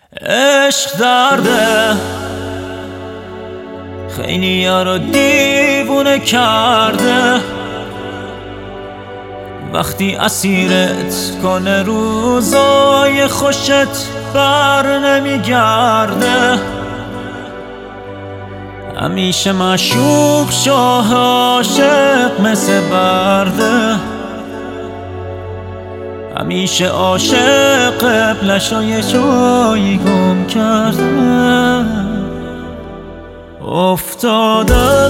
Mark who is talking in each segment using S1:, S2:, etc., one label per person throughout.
S1: عشق درده خیلی ها رو دیوونه کرده، وقتی اسیرت کنه روزای خوشت بر نمیگرده. همیشه معشوق شاه عاشق مثل برده، همیشه عاشق قبلشای جایی گم کرده. افتادم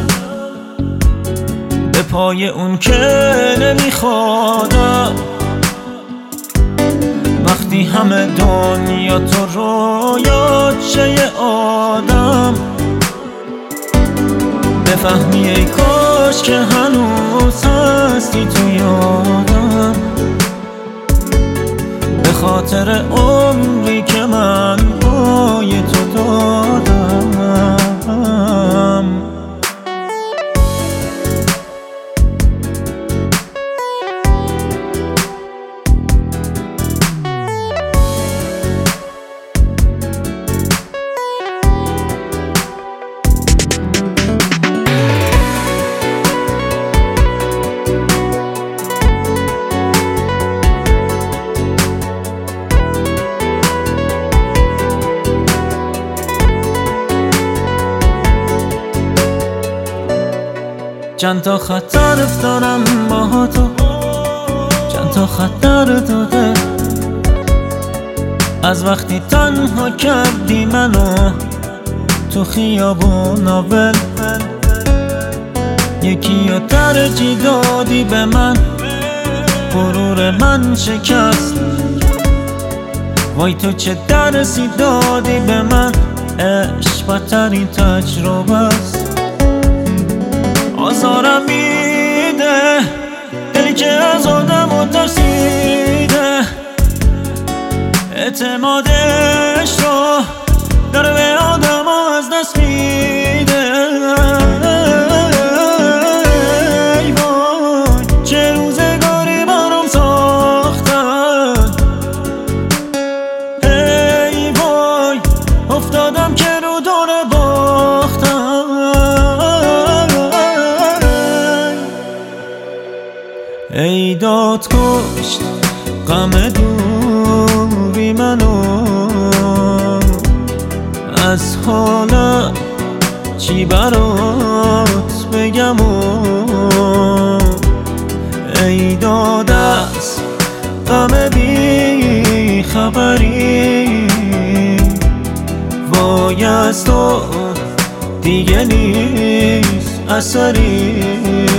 S1: به پای اون که نمیخوادم، وقتی همه دنیا تو رویات شه یه آدم. بفهمی ای کاش که هنوز هستی تو یادم، به خاطر عمری که من پای تو دادم. چند تا خطر افتادم با تو، چند تا خطر داده، از وقتی تنها کردی منو تو خیابون ول. یکی رو ترجیح دادی به من، غرور من شکست. وای تو چه درسی دادی به من، عشق بدترین تجربه است. آزارم میده دلی که از آدم ترسیده، اعتمادش رو داره به آدم از دست میده. ای وای چه روزگاری برام ساختن، ای وای افتادم که رو دور باختم. ای داد کشت غم دوری منو، از حالم چی برات بگم ای داد از غم بی خبری. وای از تو دیگه نیست اثری.